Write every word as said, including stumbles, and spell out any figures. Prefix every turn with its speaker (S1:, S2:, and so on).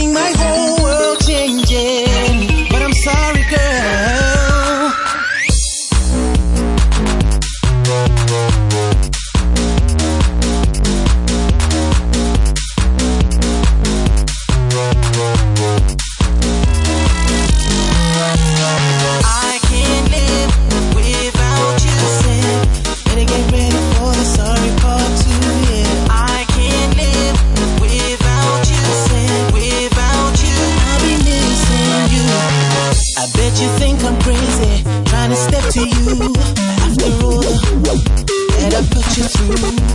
S1: seeing my whole world changing. But I'm sorry, girl. I can't live without you, said. Better get ready for the sorry part two, yeah. I can't live without you, said. Without you, I'll be missing you. I bet you think I'm crazy, trying to step to you after all that I put you through.